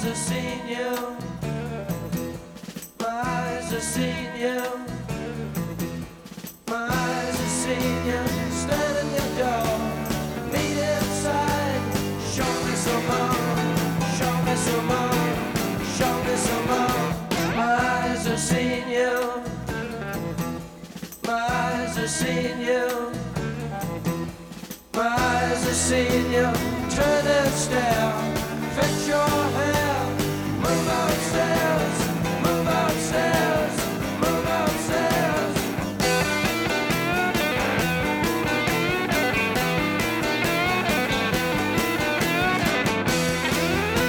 have seen you. My eyes have seen you. My eyes have seen you. Stand at the door. Meet inside. Show me some more. Show me some more. Show me some more. My eyes have seen you. My eyes have seen you. My eyes have seen you. Turn and stare.